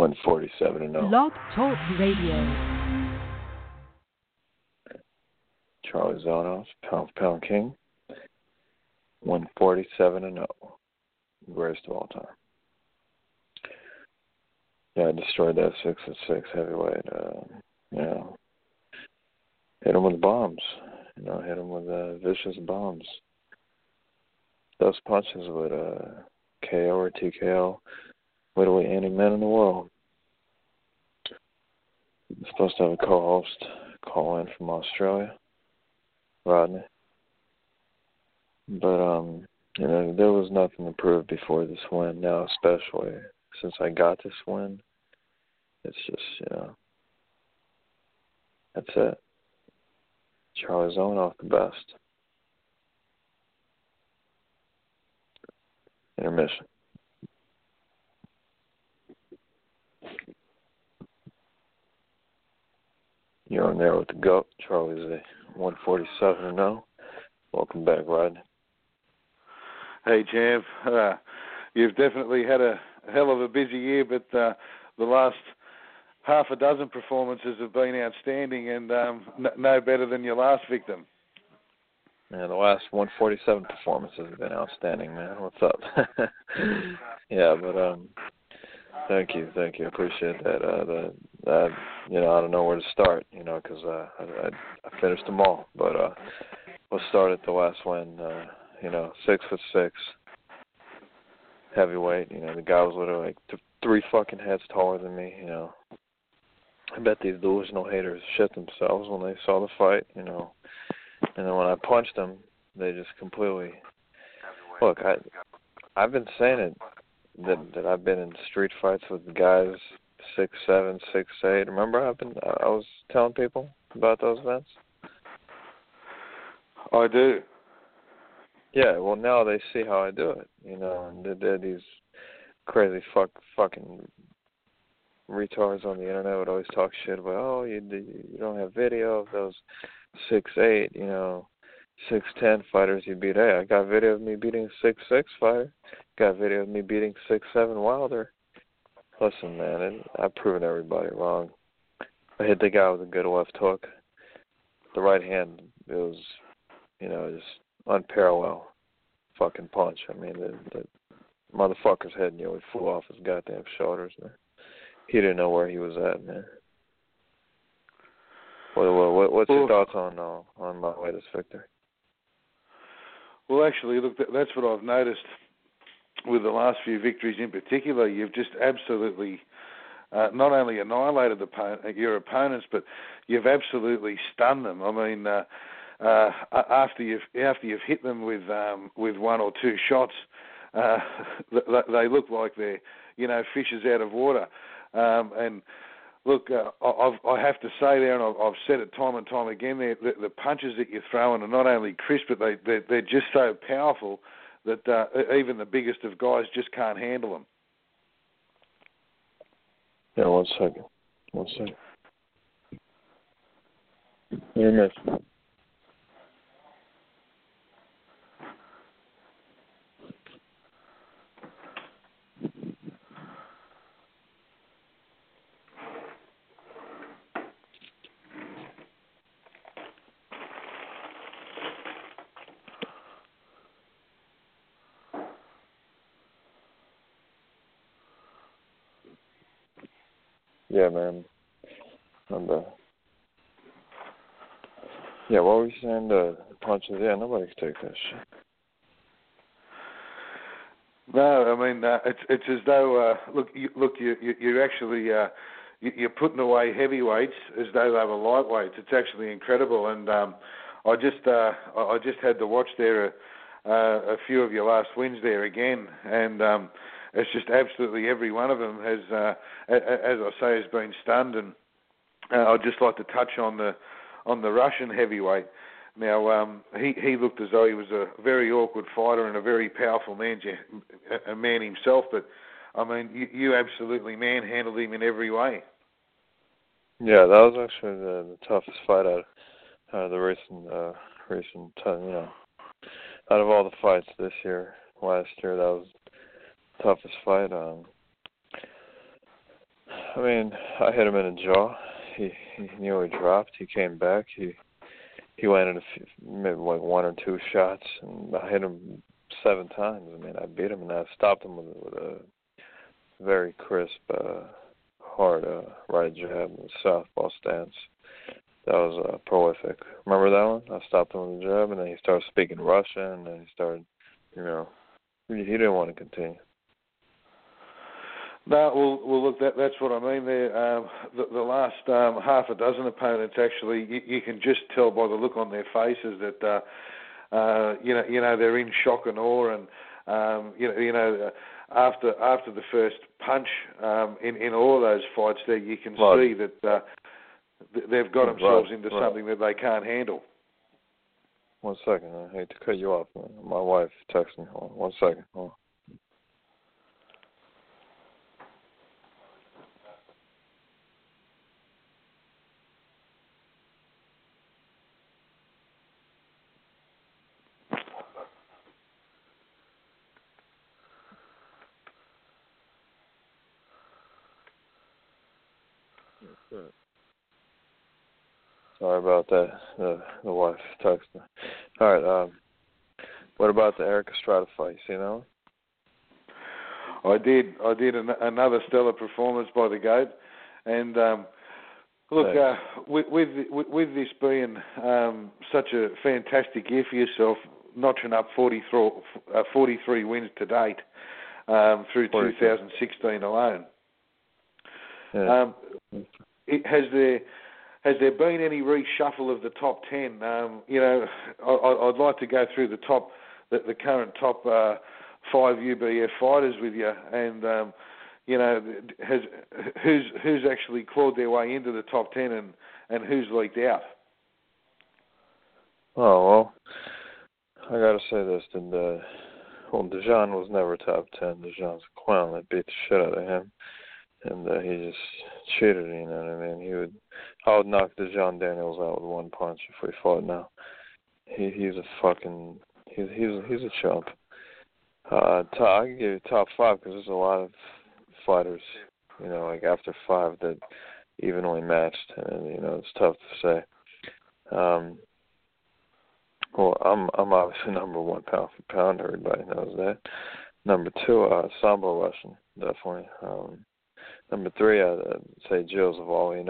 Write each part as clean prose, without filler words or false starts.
147-0. Blog Talk Radio. Charlie Zonos, Pound for Pound King. 147-0. Greatest of all time. Yeah, I destroyed that 6'6" heavyweight. Hit him with bombs. Hit him with vicious bombs. Those punches would KO or TKO literally any man in the world. I'm supposed to have a co-host call in from Australia, Rodney. But there was nothing to prove before this win. Now, especially since I got this win, it's just that's it. Charlie Zonoff, the best. Intermission. You're on there with the GOAT. Charlie's a 147-0. Welcome back, Rodney. Hey, Jav. You've definitely had a hell of a busy year, but the last half a dozen performances have been outstanding and no better than your last victim. Yeah, the last 147 performances have been outstanding, man. What's up? Yeah, but thank you. I appreciate that. I don't know where to start, because I finished them all. But let's start at the last one. 6'6", heavyweight. The guy was literally like 3 fucking heads taller than me. I bet these delusional haters shit themselves when they saw the fight. And then when I punched them, they just completely. Look, I've been saying it that I've been in street fights with guys 6'7", 6'8". Remember, I was telling people about those events. I do. Yeah, well, now they see how I do it, and they're these crazy fucking retards on the internet would always talk shit about, you don't have video of those 6'8", 6'10" fighters you beat. Hey, I got video of me beating a 6'6" fighter. Got video of me beating 6'7" Wilder. Listen, man, I've proven everybody wrong. I hit the guy with a good left hook. The right hand, it was, just unparalleled fucking punch. I mean, the motherfucker's head nearly flew off his goddamn shoulders, man. He didn't know where he was at, man. What's your thoughts on my latest victory? Well, actually, look, that's what I've noticed with the last few victories in particular. You've just absolutely not only annihilated your opponents, but you've absolutely stunned them. I mean, after you've hit them with 1 or 2 shots, they look like they're fishes out of water. And look, I have to say there, and I've said it time and time again, the punches that you're throwing are not only crisp, but they're just so powerful that even the biggest of guys just can't handle them. Yeah, 1 second. Intermission. Yeah, man. Yeah, what were you saying? The punches? Yeah, nobody can take that shit. No, I mean it's as though you're actually you're putting away heavyweights as though they were lightweights. It's actually incredible, and I just had to watch there a few of your last wins there again, and it's just absolutely every one of them has, as I say, has been stunned. And I'd just like to touch on the Russian heavyweight. Now, he looked as though he was a very awkward fighter and a very powerful man himself. But I mean, you absolutely manhandled him in every way. Yeah, that was actually the toughest fight out of the recent out of all the fights this year, last year, that was the toughest fight. I mean, I hit him in the jaw. He nearly dropped. He came back. He landed maybe like one or two shots, and I hit him 7 times. I mean, I beat him, and I stopped him with a very crisp, hard right jab in the southpaw stance. That was prolific. Remember that one? I stopped him with a jab, and then he started speaking Russian, and then he started, he didn't want to continue. No, well, look, that's what I mean there. The last half a dozen opponents, actually, you can just tell by the look on their faces that, they're in shock and awe, and after the first punch in all of those fights, there you can see that they've got themselves into something that they can't handle. 1 second, I hate to cut you off, man. My wife texted me. Hold on. 1 second. Hold on. Sorry about that. The wife texted me. All right. What about the Eric Estrada fight? You see that one? I did another stellar performance by the GOAT, and look, with this being such a fantastic year for yourself, notching up 43 wins to date through 2016 alone. Yeah. Has there been any reshuffle of the top 10? I'd like to go through the current top 5 UBF fighters with you, and who's actually clawed their way into the top 10 and who's leaked out? Oh well, I gotta say this: Dejan was never top 10. Dejan's a clown. They beat the shit out of him. And he just cheated, you know what I mean? I would knock Dejan Daniels out with 1 punch if we fought now. He's a chump. I can give you top 5 because there's a lot of fighters, like after 5 that evenly matched, and it's tough to say. Well, I'm obviously number 1 pound for pound. Everybody knows that. Number 2, Sambo Russian, definitely. Number 3, I'd say Jill Zavali,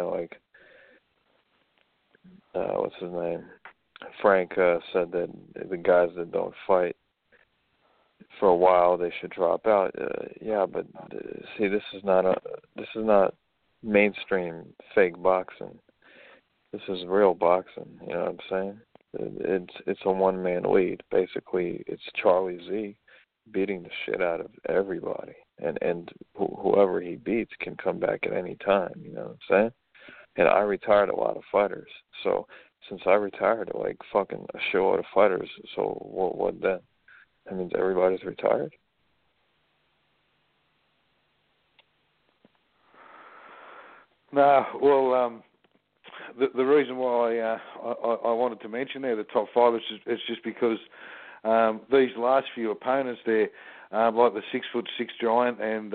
what's his name? Frank said that the guys that don't fight for a while, they should drop out. Yeah, but see, this is not mainstream fake boxing. This is real boxing, you know what I'm saying? It's a one-man lead. Basically, it's Charlie Z beating the shit out of everybody. And whoever he beats can come back at any time, you know what I'm saying? And I retired a lot of fighters. So since I retired fucking a shitload of fighters, so what then? That means everybody's retired? No, well, the reason why I wanted to mention there the top 5 is just because these last few opponents there, like the 6'6" giant and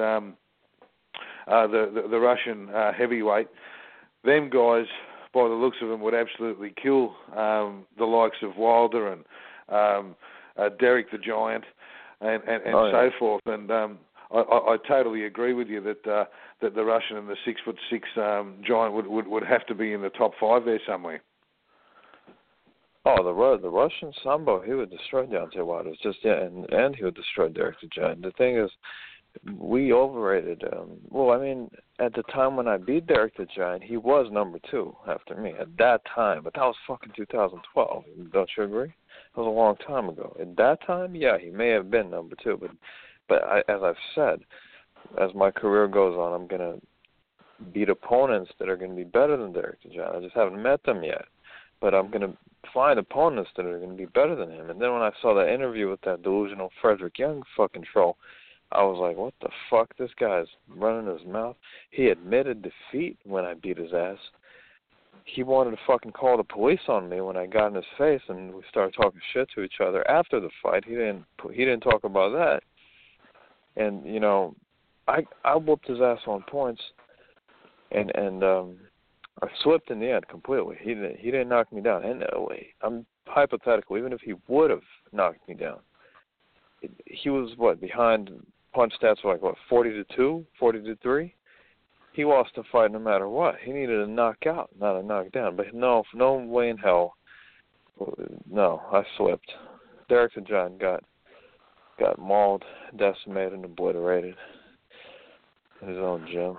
the Russian heavyweight, them guys, by the looks of them, would absolutely kill the likes of Wilder and Derek the Giant and so forth. And I totally agree with you that the Russian and the 6'6" giant would have to be in the top 5 there somewhere. Oh, the Russian Sambo, he would destroy Deontay Wilder. And he would destroy Derek the Giant. The thing is, we overrated. At the time when I beat Derek the Giant, he was number 2 after me at that time. But that was fucking 2012. Don't you agree? That was a long time ago. At that time, yeah, he may have been number 2. But as I've said, as my career goes on, I'm gonna beat opponents that are gonna be better than Derek the Giant. I just haven't met them yet. But I'm gonna find opponents that are going to be better than him. And then when I saw that interview with that delusional Frederick Young fucking troll, I was like, what the fuck? This guy's running his mouth. He admitted defeat when I beat his ass. He wanted to fucking call the police on me when I got in his face and we started talking shit to each other after the fight. He didn't talk about that. And, I whooped his ass on points. and I slipped in the end completely. He didn't knock me down. And I'm hypothetical. Even if he would have knocked me down, he was behind punch stats were 40-2, 40-3. He lost the fight no matter what. He needed a knockout, not a knockdown. But no way in hell. No, I slipped. Derek the Giant got mauled, decimated, and obliterated in his own gym.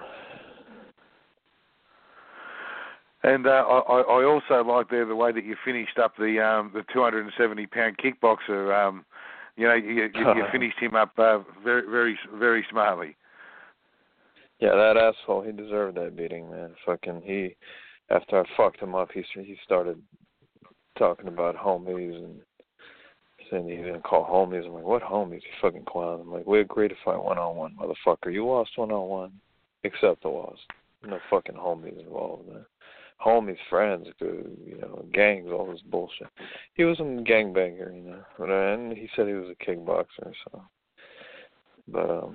And I also like there the way that you finished up the 270-pound kickboxer. You finished him up very, very, very smartly. Yeah, that asshole, he deserved that beating, man. After I fucked him up, he started talking about homies and saying he didn't call homies. I'm like, what homies, you fucking clown? I'm like, we agreed to fight one-on-one, motherfucker. You lost one-on-one. Accept the loss. No fucking homies involved, man. Homies, friends, gangs, all this bullshit. He was a gangbanger, and he said he was a kickboxer, so. But,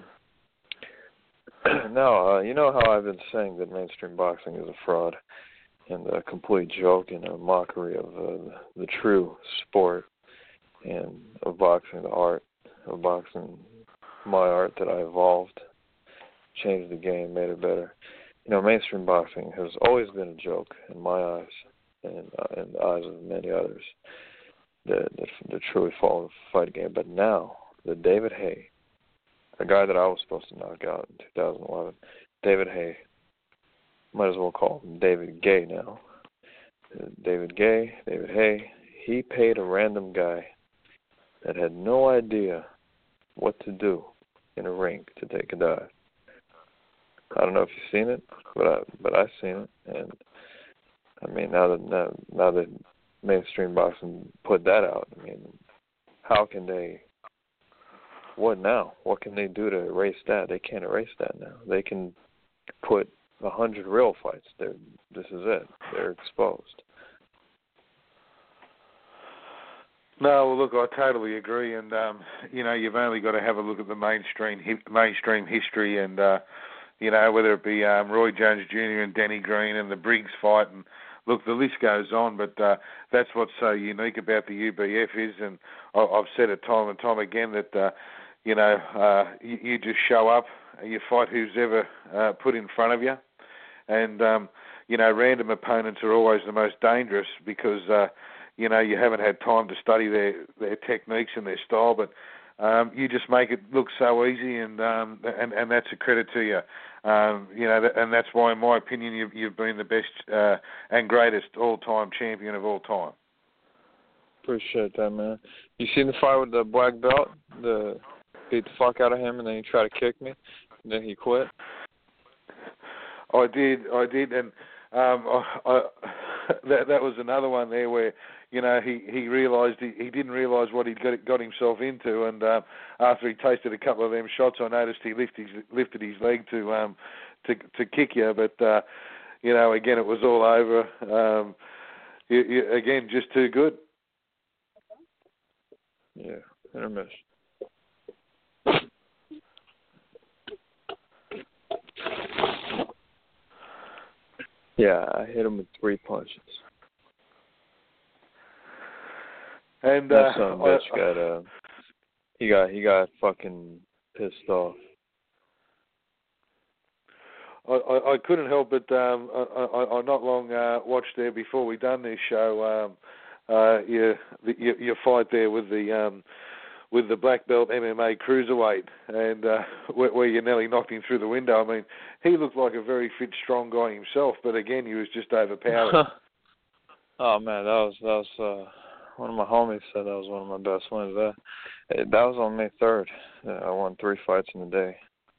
no, you know how I've been saying that mainstream boxing is a fraud and a complete joke and a mockery of the true sport and of boxing, the art of boxing, my art that I evolved, changed the game, made it better. Mainstream boxing has always been a joke in my eyes and in the eyes of many others that truly follow the fight game. But now, the David Haye, the guy that I was supposed to knock out in 2011, David Haye, might as well call him David Gay now. David Haye, he paid a random guy that had no idea what to do in a ring to take a dive. I don't know if you've seen it, but I've seen it, and I mean now that mainstream boxing put that out, I mean, how can they? What now? What can they do to erase that? They can't erase that now. They can put 100 real fights. This is it. They're exposed. No, well, look, I totally agree, and you've only got to have a look at the mainstream history, and whether it be Roy Jones Jr. and Danny Green and the Briggs fight, and look, the list goes on. But that's what's so unique about the UBF is, and I've said it time and time again that you just show up, you fight who's ever put in front of you, and random opponents are always the most dangerous because you haven't had time to study their techniques and their style, but you just make it look so easy, and that's a credit to you. And that's why, in my opinion, you've been the best and greatest all-time champion of all time. Appreciate that, man. You seen the fight with the black belt? Beat the fuck out of him, and then he tried to kick me, and then he quit. I did, and that was another one there where he realised he didn't realise what he'd got himself into, and after he tasted a couple of them shots, I noticed he lifted his leg to kick you, but again it was all over. Again, just too good. Yeah, intermission. Yeah, I hit him with 3 punches. And that son of a bitch he got fucking pissed off. I couldn't help but I not long watched there before we done this show your fight there with the black belt MMA cruiserweight, and where you nearly knocked him through the window. I mean, he looked like a very fit, strong guy himself, but again, he was just overpowered. Oh man, that was one of my homies said that was one of my best wins. That was on May 3rd. I won 3 fights in a day.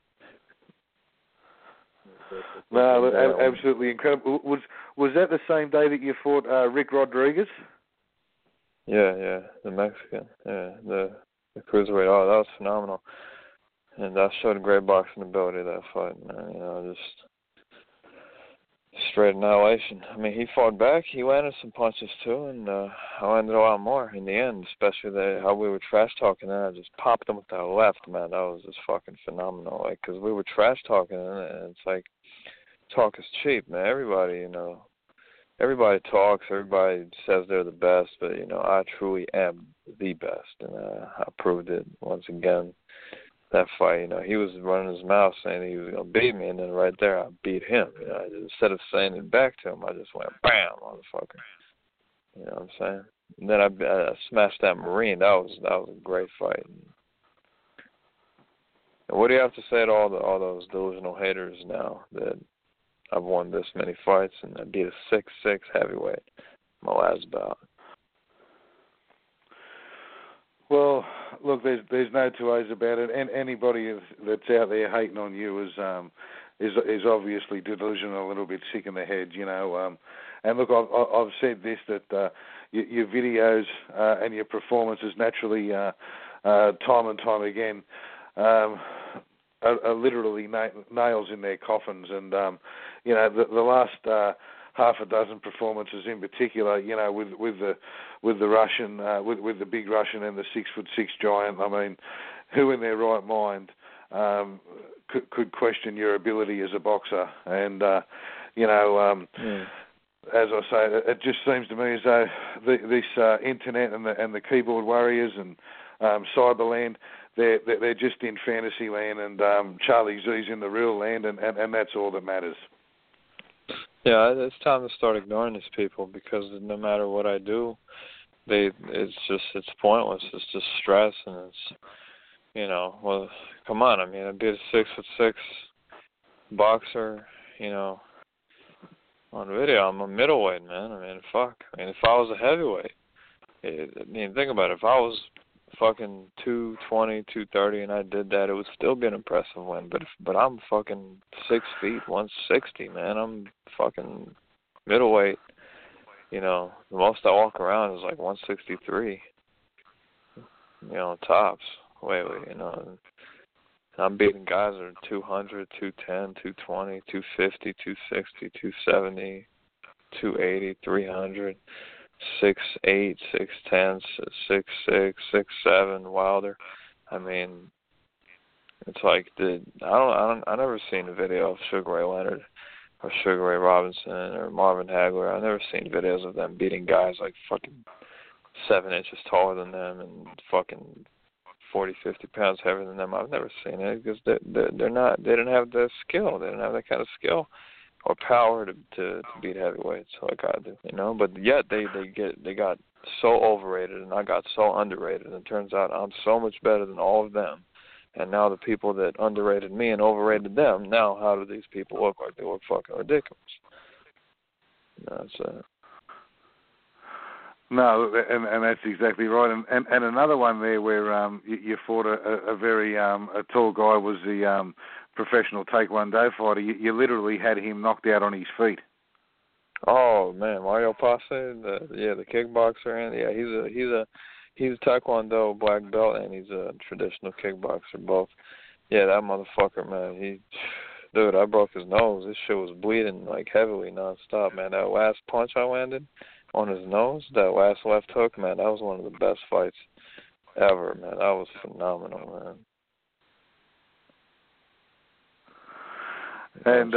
No, absolutely incredible. Was that the same day that you fought Rick Rodriguez? Yeah, the Mexican. Yeah, the cruiserweight. Oh, that was phenomenal. And I showed a great boxing ability that fight, man. Just straight annihilation. I mean, he fought back. He landed some punches too, and I landed a lot more in the end, especially how we were trash talking, and I just popped him with that left, man. That was just fucking phenomenal. Because we were trash talking, and it's like, talk is cheap, man. Everybody, everybody talks, everybody says they're the best, but, I truly am the best, and I proved it once again. That fight, he was running his mouth saying he was going to beat me, and then right there I beat him. Instead of saying it back to him, I just went, bam, motherfucker. You know what I'm saying? And then I smashed that Marine. That was a great fight. And what do you have to say to all those delusional haters now that I've won this many fights and I beat a 6'6" heavyweight my last bout? Well, look, there's no two ways about it. And anybody that's out there hating on you is obviously delusional, a little bit sick in the head, And look, I've said this, that your videos and your performances naturally, time and time again, are literally nails in their coffins. And the last half a dozen performances in particular, with the Russian, with the big Russian and the 6'6" giant. I mean, who in their right mind could question your ability as a boxer? And as I say, it just seems to me as though this internet and the keyboard warriors and Cyberland, they're just in fantasy land, and Charlie Z's in the real land, and that's all that matters. Yeah, it's time to start ignoring these people, because no matter what I do, it's pointless. It's just stress, and it's, well, come on. I mean, I beat a 6'6" boxer, on video. I'm a middleweight, man. I mean, fuck. I mean, if I was a heavyweight, think about it. If I was fucking 220, 230, and I did that, it would still be an impressive win. But I'm fucking 6 feet, 160, man. I'm fucking middleweight. The most I walk around is like 163. Tops. Wait, I'm beating guys that are 200, 210, 220, 250, 260, 270, 280, 300, 6'8", 6'10", 6'6", 6'7", Wilder. I mean, it's like I never seen a video of Sugar Ray Leonard or Sugar Ray Robinson or Marvin Hagler. I've never seen videos of them beating guys like fucking 7 inches taller than them and fucking 40, 50 pounds heavier than them. I've never seen it because they didn't have the skill. They didn't have that kind of skill or power to beat heavyweights like I do, But yet they got so overrated, and I got so underrated. And it turns out I'm so much better than all of them. And now the people that underrated me and overrated them, now how do these people look like? They look fucking ridiculous. No, and that's exactly right. And another one there where you fought a very a tall guy was the professional Taekwondo fighter. You literally had him knocked out on his feet. Oh man, Mario Pace, the kickboxer, and he's a Taekwondo black belt, and he's a traditional kickboxer both. Yeah, that motherfucker, man. Dude, I broke his nose. This shit was bleeding like heavily nonstop, man. That last punch I landed on his nose, that last left hook, man, that was one of the best fights ever, man. That was phenomenal, man. And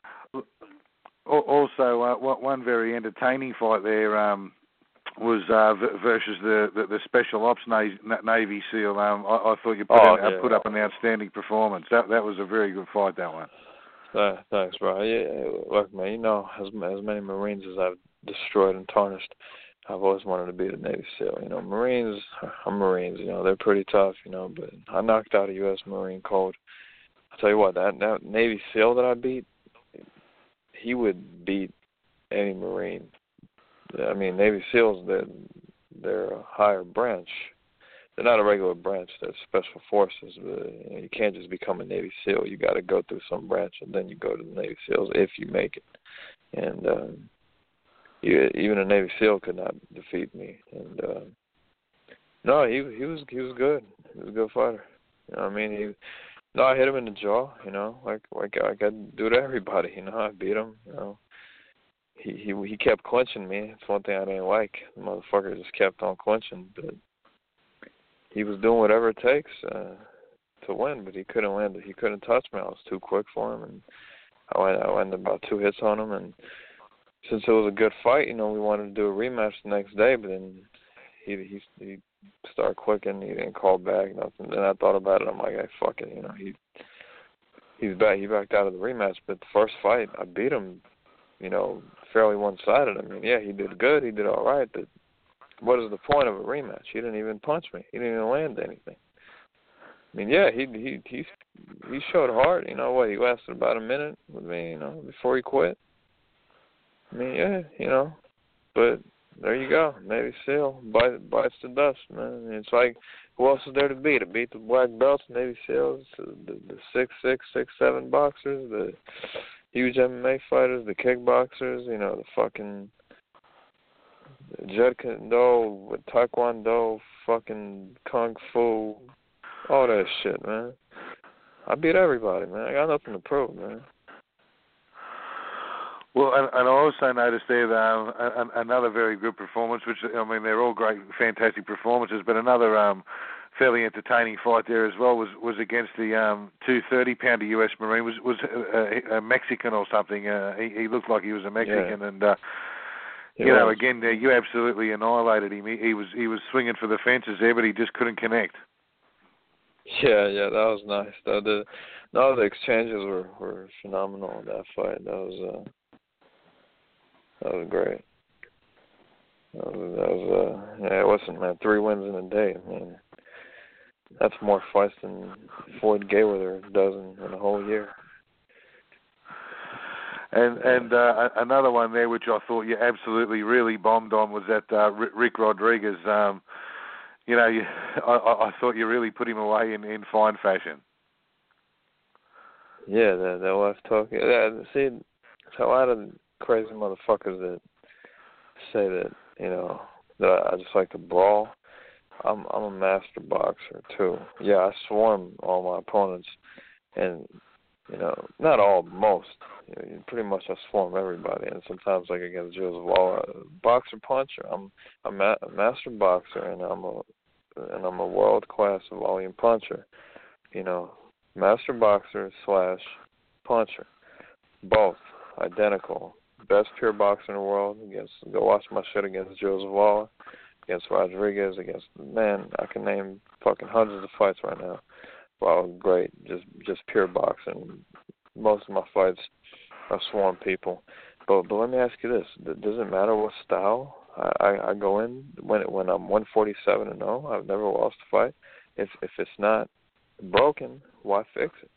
also, one very entertaining fight there was versus the Special Ops Navy SEAL. I thought you put up an outstanding performance. That was a very good fight, that one. Thanks, bro. Yeah, look, man, as many Marines as I've destroyed and tarnished, I've always wanted to be the Navy SEAL. Marines are Marines. They're pretty tough. But I knocked out a U.S. Marine cold. I'll tell you what, that Navy SEAL that I beat, he would beat any Marine. I mean, Navy SEALs, they're a higher branch. They're not a regular branch. They're special forces. But, you can't just become a Navy SEAL. You got to go through some branch, and then you go to the Navy SEALs if you make it. And even a Navy SEAL could not defeat me. And no, he was good. He was a good fighter. I mean, I hit him in the jaw. Like I do to everybody. I beat him. He kept clinching me. It's one thing I didn't like. The motherfucker just kept on clinching, but he was doing whatever it takes to win. But he couldn't win. He couldn't touch me. I was too quick for him, and I went about 2 hits on him, and since it was a good fight, we wanted to do a rematch the next day, but then he started clicking. He didn't call back, nothing. Then I thought about it. I'm like, hey, fuck it, he's back. He backed out of the rematch, but the first fight, I beat him, fairly one-sided. I mean, yeah, he did good. He did all right, but what is the point of a rematch? He didn't even punch me. He didn't even land anything. I mean, yeah, he showed heart. He lasted about a minute with me, before he quit. I mean, yeah, but there you go. Navy SEAL bites the dust, man. It's like, who else is there to beat? To beat the black belts, Navy SEALs, the 6'6", 6'7" boxers, the huge MMA fighters, the kickboxers, the fucking Jeet Kune Do, Taekwondo, fucking Kung Fu, all that shit, man. I beat everybody, man. I got nothing to prove, man. Well, and I also noticed there another very good performance, which, I mean, they're all great, fantastic performances, but another fairly entertaining fight there as well was against the 230-pounder U.S. Marine, was a Mexican or something. He looked like he was a Mexican, yeah. And again, you absolutely annihilated him. He was swinging for the fences there, but he just couldn't connect. Yeah, that was nice. The exchanges were phenomenal in that fight. That was great. It wasn't, man, 3 wins in a day. I mean, that's more fights than Floyd Mayweather does in a whole year. And another one there, which I thought you absolutely really bombed on, was that Rick Rodriguez. I thought you really put him away in fine fashion. Yeah, that left talk. Yeah, see, it's a lot of crazy motherfuckers that say that, that I just like to brawl. I'm a master boxer too. Yeah, I swarm all my opponents, and not all, most. Pretty much I swarm everybody, and sometimes like against Joseph Waller, boxer puncher. I'm a master boxer, and I'm a world class volume puncher. Master boxer / puncher, both identical. Best pure boxer in the world. Go watch my shit against Joseph Waller, against Rodriguez, man, I can name fucking hundreds of fights right now. Wow, great, just pure boxing. Most of my fights, I swarm people. But let me ask you this: does it matter what style I go in when I'm 147-0? I've never lost a fight. If it's not broken, why fix it?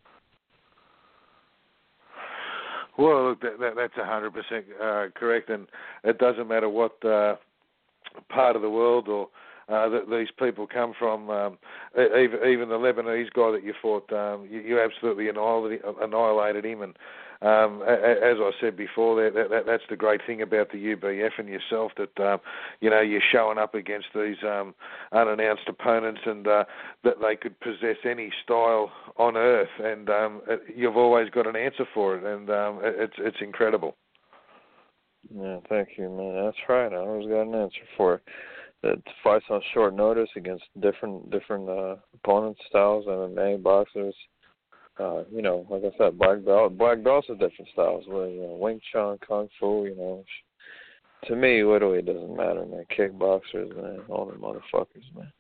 Well, look, that's 100% correct, and it doesn't matter what part of the world or that these people come from. Even the Lebanese guy that you fought, you absolutely annihilated him. And as I said before, that's the great thing about the UBF and yourself, that you're showing up against these unannounced opponents, and that they could possess any style on earth, and you've always got an answer for it, and it's incredible. Yeah, thank you, man. That's right. I always got an answer for it. That fights on short notice against different opponent styles, MMA, boxers. Like I said, black belts are different styles. Wing Chun, Kung Fu. To me, literally, it doesn't matter, man. Kickboxers, man, all the motherfuckers, man.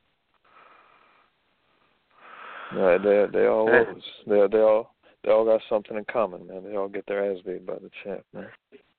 Yeah, they all lose. They all got something in common, man. They all get their ass beat by the champ, man.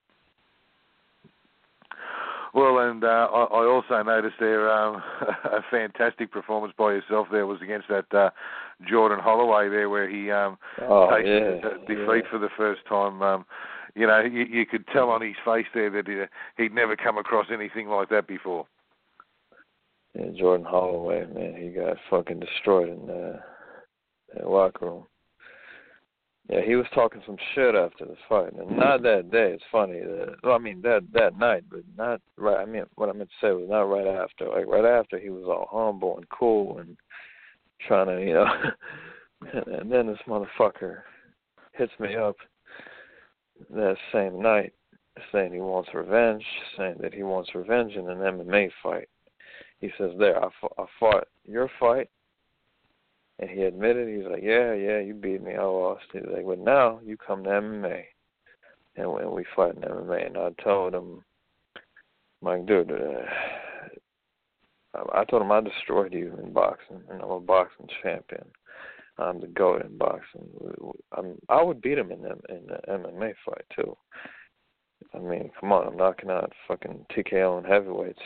Well, and I also noticed there a fantastic performance by yourself there was against that Jordan Holloway there, where he tasted defeat for the first time. You could tell on his face there that he'd never come across anything like that before. Yeah, Jordan Holloway, man, he got fucking destroyed in that locker room. Yeah, he was talking some shit after the fight, and not that day. It's funny. That night, but not right. I mean, what I meant to say was not right after. Like right after, he was all humble and cool and trying to, and then this motherfucker hits me up that same night, saying he wants revenge, saying that he wants revenge in an MMA fight. He says, "There, I fought your fight." And he admitted, he was like, yeah, you beat me, I lost. He's like, but now you come to MMA. and when we fight in MMA. And I told him, like, dude, I told him I destroyed you in boxing, and I'm a boxing champion. I'm the GOAT in boxing. I would beat him in the MMA fight too. I mean, come on, I'm knocking out fucking TKO and heavyweights.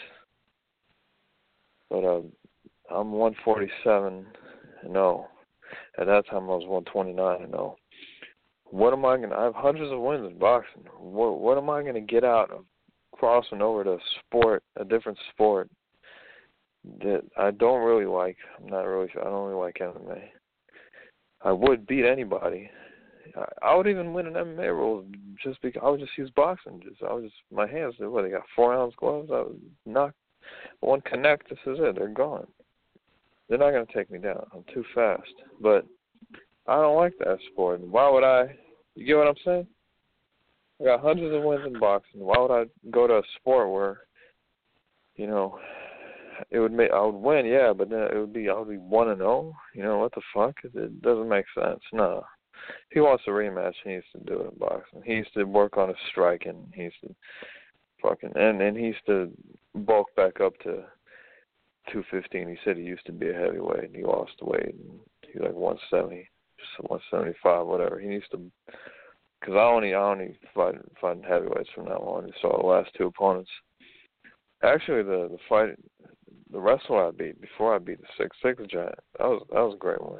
But I'm 147-0. At that time, I was 129-0. What am I gonna? I have hundreds of wins in boxing. What am I gonna get out of crossing over to a different sport that I don't really like? I don't really like MMA. I would beat anybody. I would even win an MMA rule just because I would just use boxing. My hands. They got 4-ounce gloves. I would knock one connect. This is it. They're gone. They're not gonna take me down. I'm too fast. But I don't like that sport. Why would I? You get what I'm saying? I got hundreds of wins in boxing. Why would I go to a sport where, you know, I would win, yeah, but then I would be 1-0. You know, what the fuck? It doesn't make sense. No. If he wants a rematch, he needs to do it in boxing. He needs to work on his striking. He needs to and he needs to bulk back up to 215. He said he used to be a heavyweight and he lost weight and he's like 170, 175, whatever. He needs to, because I only fight heavyweights from now on. You saw the last two opponents. Actually, the fight, the wrestler I beat before I beat the 6'6" giant, that was a great one.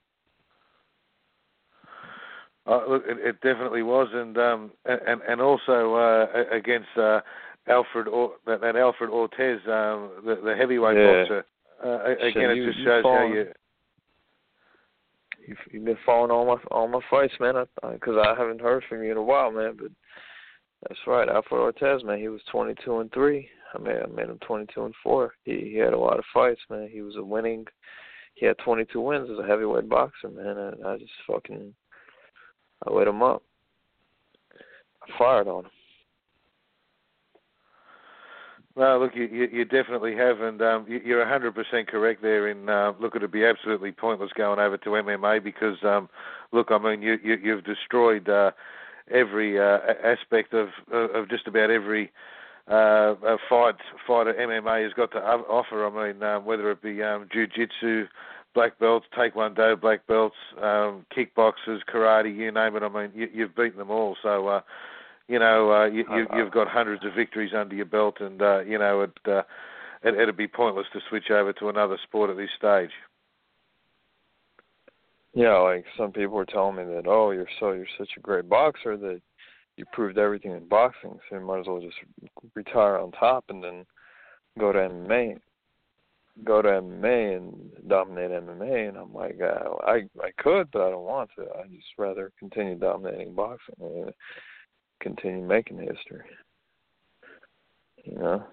Look, it definitely was, and also against Alfred Ortiz, the heavyweight boxer. Again, it just shows how you've been following all my fights, man. Because I haven't heard from you in a while, man. But that's right, Alfred Ortiz, man. He was 22-3. I made him 22-4. He had a lot of fights, man. He had 22 wins as a heavyweight boxer, man. And I just I lit him up. I fired on him. No, look, you definitely have, and you're 100% correct there. Look, it'd be absolutely pointless going over to MMA because, look, I mean, you've destroyed every aspect of just about every fighter MMA has got to offer. I mean, whether it be jiu-jitsu, black belts, taekwondo, black belts, kickboxers, karate, you name it. I mean, you've beaten them all. So, you've got hundreds of victories under your belt, and it'd be pointless to switch over to another sport at this stage. Yeah, like some people were telling me that, oh, you're such a great boxer that you proved everything in boxing, so you might as well just retire on top and then go to MMA. Go to MMA and dominate MMA, and I'm like, I could, but I don't want to. I'd just rather continue dominating boxing and continue making history. You know.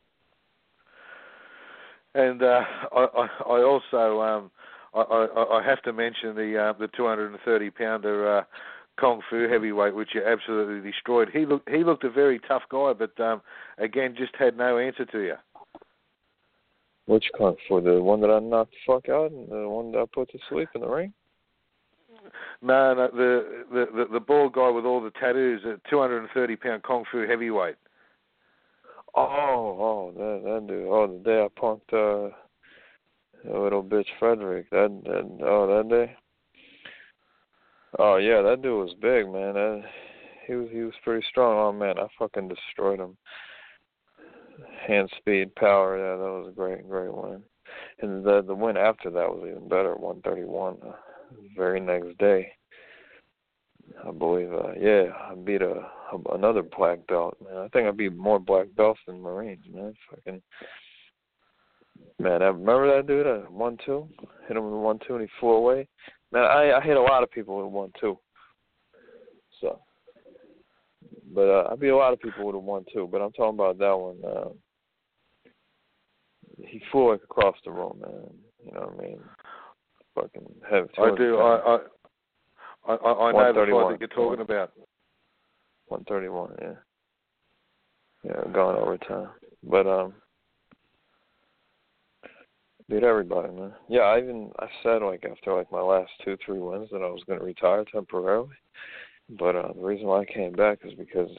And I also I have to mention the 230-pounder Kung Fu heavyweight, which you absolutely destroyed. He looked a very tough guy, but again, just had no answer to you. Which Kung Fu? The one that I knocked the fuck out, and the one that I put to sleep in the ring? No, the bald guy with all the tattoos, a 230-pound Kung Fu heavyweight. Oh, that dude. Oh, the day I punked little bitch Frederick. That day. Oh yeah, that dude was big, man. He was pretty strong. Oh man, I fucking destroyed him. Hand, speed, power. Yeah, that was a great win. And the win after that was even better. 131. The very next day, I believe. I beat another black belt. Man, I think I beat more black belts than Marines. Man, man, I remember that dude at 1-2. Hit him with 1-2 and he flew away. Man, I hit a lot of people with 1-2. So, but I beat a lot of people with a 1-2. But I'm talking about that one. He flew like across the room, man. You know what I mean? Fucking heavy. I do. I know the fight that you're talking about. 131, yeah. Yeah, gone overtime. But beat everybody, man. Yeah, I said like after like my last 2-3 wins that I was gonna retire temporarily. But the reason why I came back is because,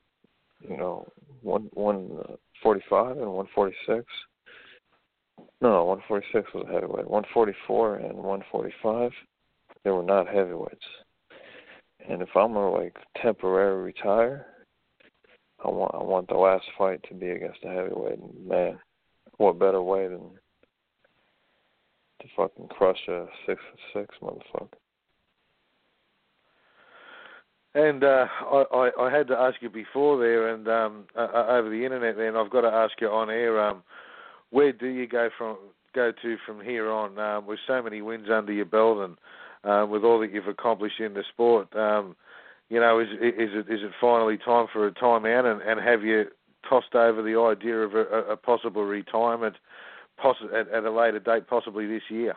145 and 146. No, 146 was a heavyweight. 144 and 145, they were not heavyweights. And if I'm gonna temporarily retire, I want the last fight to be against a heavyweight. And man, what better way than to fucking crush a 6'6" motherfucker. And I had to ask you before there, and over the internet there, and I've got to ask you on air, where do you go to from here on? With so many wins under your belt, and with all that you've accomplished in the sport, is it finally time for a time out? And have you tossed over the idea of a possible retirement, at a later date, possibly this year?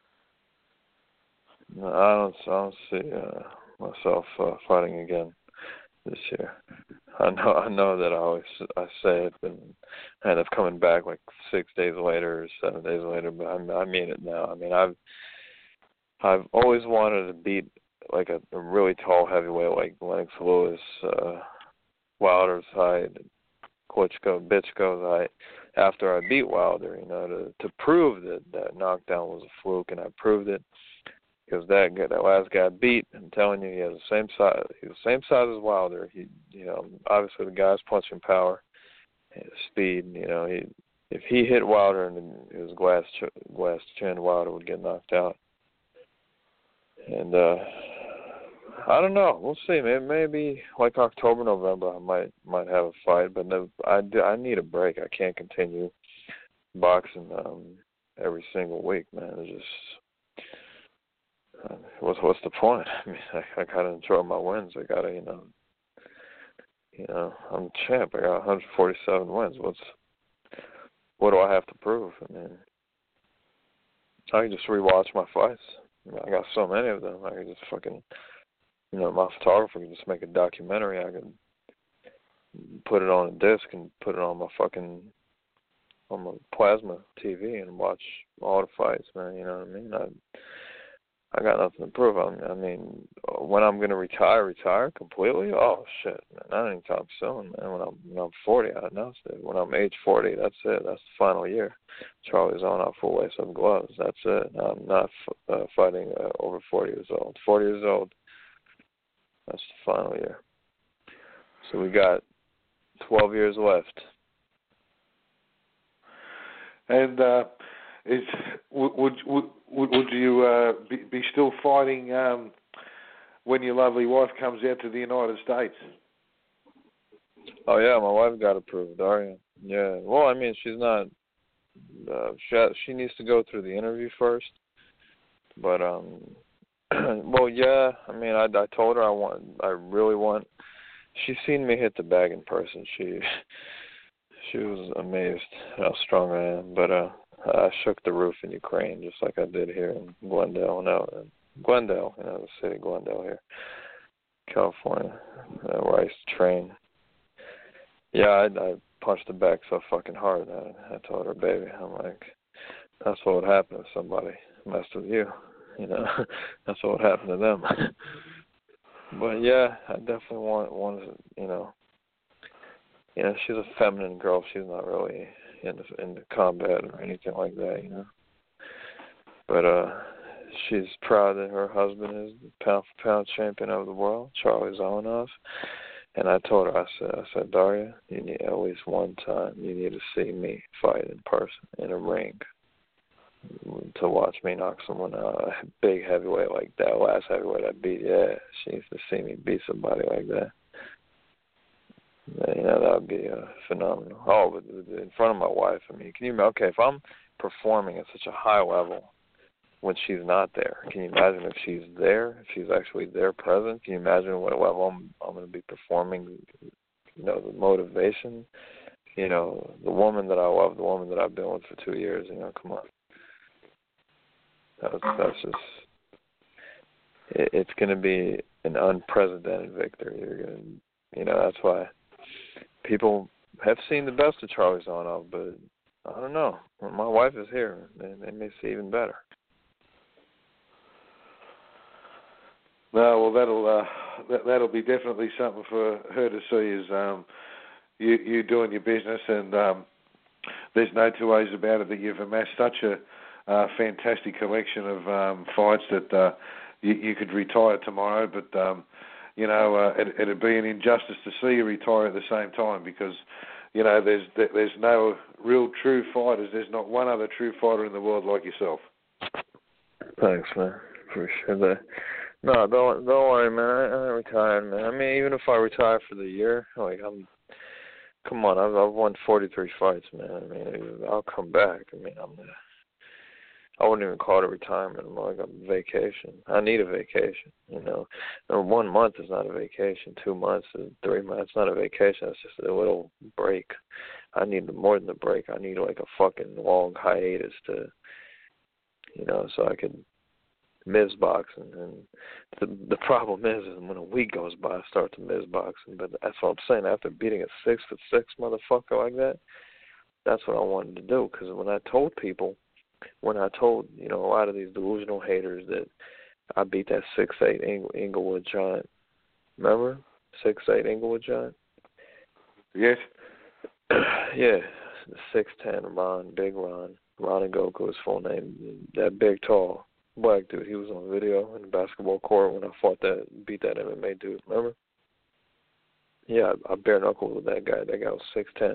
No, I don't see myself fighting again this year. I know that I say it and I end up coming back 6 days later or 7 days later, but I mean it now. I mean, I've always wanted to beat a really tall heavyweight like Lennox Lewis, Wilder's height, Bitchko's height. After I beat Wilder, to prove that knockdown was a fluke, and I proved it. Because that last guy beat, I'm telling you, he has the same size. He's the same size as Wilder. He, obviously the guy's punching power, speed. If he hit Wilder and it was glass chin, Wilder would get knocked out. And I don't know. We'll see. Maybe October, November, I might have a fight. But no, I need a break. I can't continue boxing every single week, man. It's just. What's the point? I mean, I gotta enjoy my wins. I gotta, I'm a champ. I got 147 wins. What do I have to prove? I mean, I can just rewatch my fights. I got so many of them. I can just fucking, my photographer can just make a documentary. I can put it on a disc and put it on my plasma TV and watch all the fights, man. You know what I mean? I got nothing to prove. I mean, when I'm going to retire completely? Oh, shit, man, not anytime soon, man. When I'm 40, I announced it. When I'm age 40, that's it. That's the final year. Charlie's on out full lace-up gloves. That's it. I'm not fighting over 40 years old. 40 years old, that's the final year. So we got 12 years left. And would you be still fighting when your lovely wife comes out to the United States? Oh yeah, my wife got approved, Daria. Yeah. Well, I mean, she's not. She needs to go through the interview first. But well, yeah. I mean, I told her I really want. She's seen me hit the bag in person. She was amazed how strong I am. But I shook the roof in Ukraine just like I did here in Glendale. The city of Glendale here, California, where I used to train. Yeah, I punched the back so fucking hard that I told her, baby, I'm like, that's what would happen if somebody messed with you. That's what would happen to them. But yeah, I definitely want she's a feminine girl. She's not really into combat or anything like that, But she's proud that her husband is the pound-for-pound champion of the world, Charlie Zonov. And I told her, I said, Daria, you need at least one time you need to see me fight in person in a ring to watch me knock someone out, a big heavyweight like that, last heavyweight I beat. Yeah, she needs to see me beat somebody like that. That would be phenomenal. Oh, but in front of my wife, I mean, can you imagine? Okay, if I'm performing at such a high level when she's not there, can you imagine if she's there, if she's actually there present? Can you imagine what level I'm going to be performing? The motivation, the woman that I love, the woman that I've been with for 2 years, come on. That's just, it's going to be an unprecedented victory. You're going to, that's why people have seen the best of Charlie Zonov, but I don't know. When my wife is here, they may see even better. No, well, that'll be definitely something for her to see. Is you doing your business, and there's no two ways about it that you've amassed such a fantastic collection of fights that you could retire tomorrow. But it'd be an injustice to see you retire at the same time, because there's no real true fighters. There's not one other true fighter in the world like yourself. Thanks, man. Appreciate that. No, don't worry, man. I ain't retired, man. I mean, even if I retire for the year, come on, I've won 43 fights, man. I mean, I'll come back. I mean, I wouldn't even call it a retirement. I'm like a vacation. I need a vacation, And 1 month is not a vacation. 2 months, 3 months, it's not a vacation. It's just a little break. I need more than a break. I need like a fucking long hiatus to, so I could miss boxing. And the problem is when a week goes by, I start to miss boxing. But that's what I'm saying. After beating a 6'6" motherfucker like that, that's what I wanted to do. Because when I told a lot of these delusional haters that I beat that 6'8" Inglewood giant, remember 6'8" Inglewood giant? Yes. Yeah, 6'10" Ron, Big Ron Ngoku, his full name. That big, tall black dude. He was on video in the basketball court when I beat that MMA dude. Remember? Yeah, I bare knuckled with that guy. That guy was 6'10".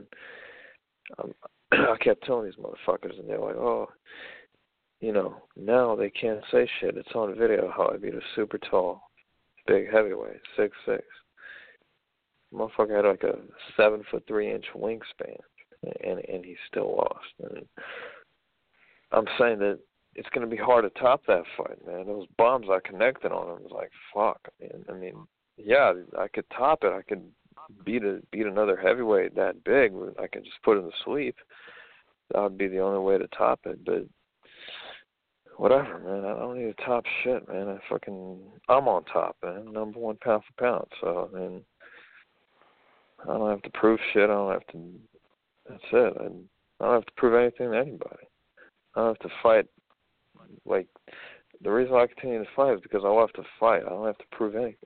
I kept telling these motherfuckers, and they're like, "Oh, now they can't say shit. It's on video how I beat a super tall, big heavyweight, 6'6". Motherfucker had like a 7'3" wingspan, and he still lost. And I'm saying that it's going to be hard to top that fight, man. Those bombs I connected on him was like, fuck. I mean, yeah, I could top it. I could beat another heavyweight that big. I could just put him to sleep. That would be the only way to top it. But whatever, man. I don't need to top shit, man. I'm on top, man. Number one pound for pound. So, I mean, I don't have to prove shit. That's it. I don't have to prove anything to anybody. I don't have to fight. Like, the reason I continue to fight is because I love to fight. I don't have to prove anything.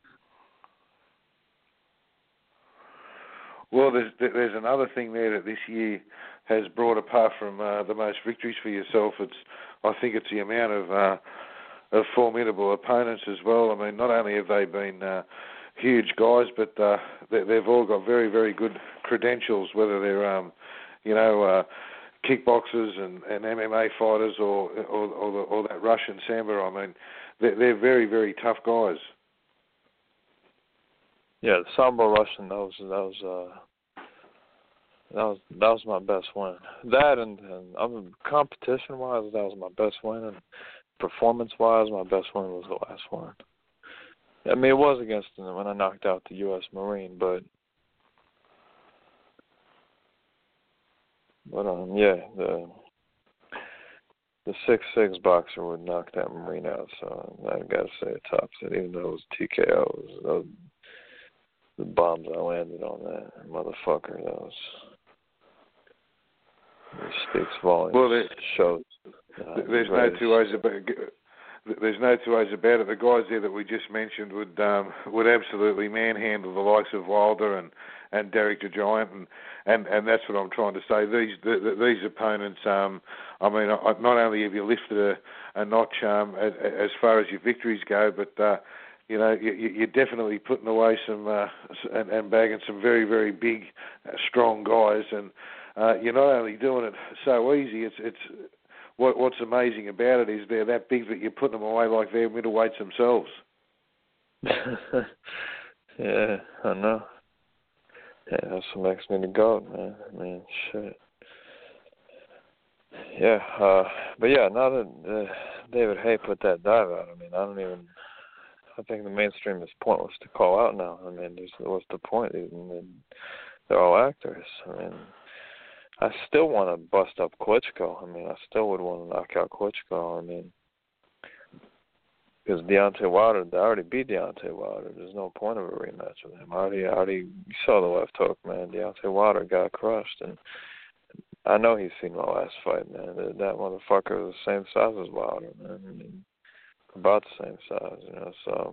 Well, there's another thing there that this year has brought, apart from the most victories for yourself. I think it's the amount of formidable opponents as well. I mean, not only have they been huge guys, but they've all got very, very good credentials, whether they're kickboxers and MMA fighters or that Russian Sambo. I mean, they're very, very tough guys. Yeah, the Sambo Russian, that was my best win. That and competition-wise, that was my best win, and performance-wise, my best win was the last one. I mean, it was against them when I knocked out the U.S. Marine, but yeah, the 6'6" boxer would knock that Marine out, so I got to say it tops it, even though it was TKO. The bombs I landed on that motherfucker, it speaks volumes. Well, shows. There's no two ways about it. The guys there that we just mentioned would absolutely manhandle the likes of Wilder and Derek the Giant, and that's what I'm trying to say. These opponents, I mean, not only have you lifted a notch as far as your victories go, but you're definitely putting away some and bagging some very, very big, strong guys, and you're not only doing it so easy. It's what's amazing about it is they're that big that you're putting them away like they're middleweights themselves. Yeah, I know. Yeah, that's what makes me the GOAT, man. I mean, shit. Yeah, but yeah, now that David Haye put that dive out, I mean, I think the mainstream is pointless to call out now. I mean, what's the point? They're all actors. I mean, I still want to bust up Klitschko. I mean, I still would want to knock out Klitschko. I mean, because Deontay Wilder, I already beat Deontay Wilder. There's no point of a rematch with him. I already you saw the left hook, man. Deontay Wilder got crushed, and I know he's seen my last fight, man. That motherfucker was the same size as Wilder, man. I mean, about the same size, so.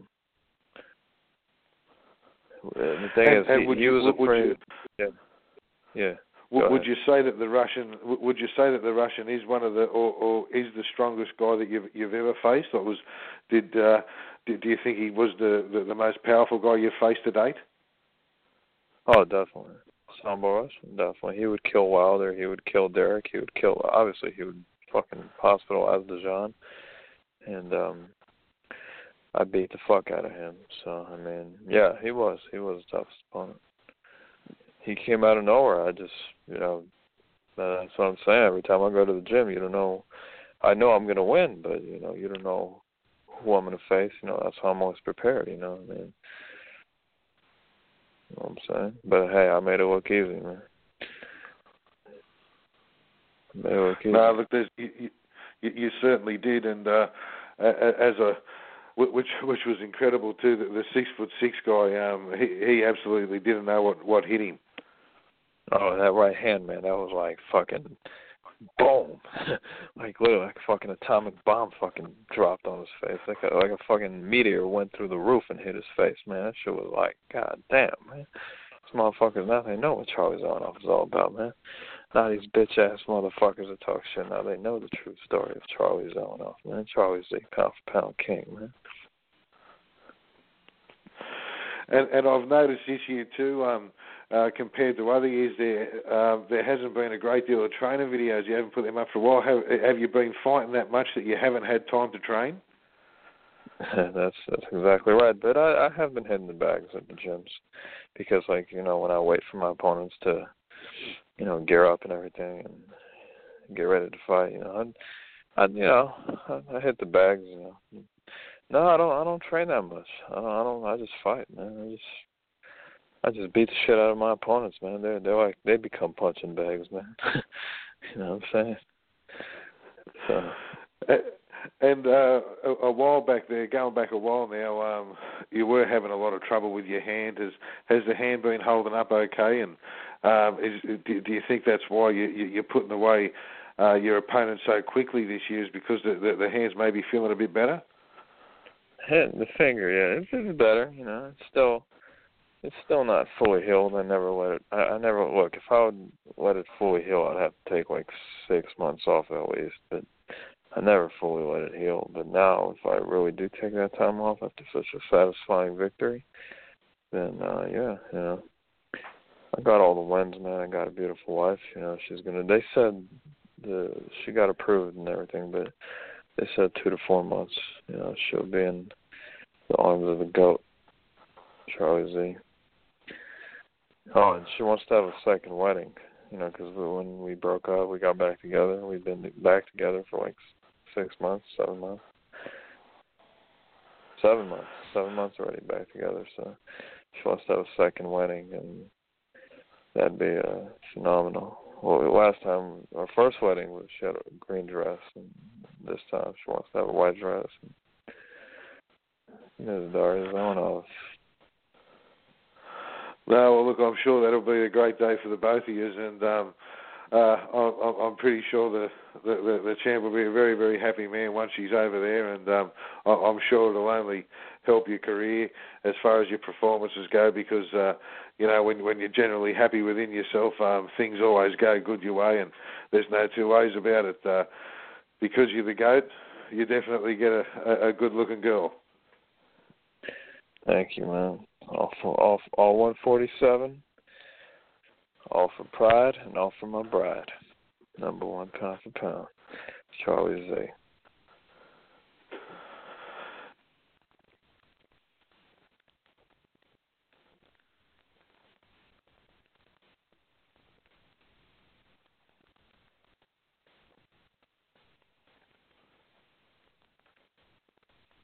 And the thing is, he was afraid. Yeah. Would you say that the Russian? Would you say that the Russian is one of the, or is the strongest guy that you've ever faced? Or do you think he was the most powerful guy you've faced to date? Oh, definitely. Sambo Russian, definitely. He would kill Wilder. He would kill Derek. He would fucking hospitalize Dejan. And I beat the fuck out of him. So, I mean, yeah, he was the toughest opponent. He came out of nowhere. That's what I'm saying. Every time I go to the gym, you don't know. I know I'm going to win, but, you don't know who I'm going to face. That's how I'm always prepared, You know what I'm saying? But, hey, I made it look easy, man. No, look, you certainly did, and which was incredible too. The 6'6" guy, he absolutely didn't know what hit him. Oh, that right hand, man, that was like fucking boom, like literally like a fucking atomic bomb fucking dropped on his face, like a fucking meteor went through the roof and hit his face, man. That shit was like, god damn, man. These motherfuckers now they know what Charlie Zelenoff is all about, man. Now these bitch ass motherfuckers that talk shit now they know the true story of Charlie Zelenoff, man. Charlie's the pound for pound king, man. And I've noticed this year too, compared to other years, there hasn't been a great deal of training videos. You haven't put them up for a while. Have you been fighting that much that you haven't had time to train? That's exactly right. But I have been hitting the bags at the gyms because, like, when I wait for my opponents to, gear up and everything and get ready to fight, I hit the bags, No, I don't train that much. I just fight, man. I just beat the shit out of my opponents, man. They become punching bags, man. You know what I'm saying? So. And a while back there, going back a while now, you were having a lot of trouble with your hand. Has the hand been holding up okay? And do you think that's why you're putting away your opponent so quickly this year? Is because the hands may be feeling a bit better? The finger, yeah, it's better. It's still not fully healed. I never let it. I never look. If I would let it fully heal, I'd have to take like 6 months off at least. But I never fully let it heal. But now, if I really do take that time off after such a satisfying victory, then I got all the wins, man. I got a beautiful wife. She's gonna. They said she got approved and everything, but they said 2 to 4 months. She'll be in the arms of the GOAT, Charlie Z. Oh, and she wants to have a second wedding, because when we broke up, we got back together. We've been back together for like 6 months, 7 months. 7 months. 7 months already back together, so she wants to have a second wedding, and that'd be phenomenal. Well, last time, our first wedding, she had a green dress, and this time she wants to have a white dress. Ms. Daria Zelenoff. No, well, look, I'm sure that'll be a great day for the both of you, and I'm pretty sure the champ will be a very, very happy man once she's over there, and I'm sure it'll only help your career as far as your performances go, because when you're generally happy within yourself, things always go good your way, and there's no two ways about it. Because you're the GOAT, you definitely get a good-looking girl. Thank you, man. All 147, all for pride and all for my bride. #1 pound for pound, Charlie Z.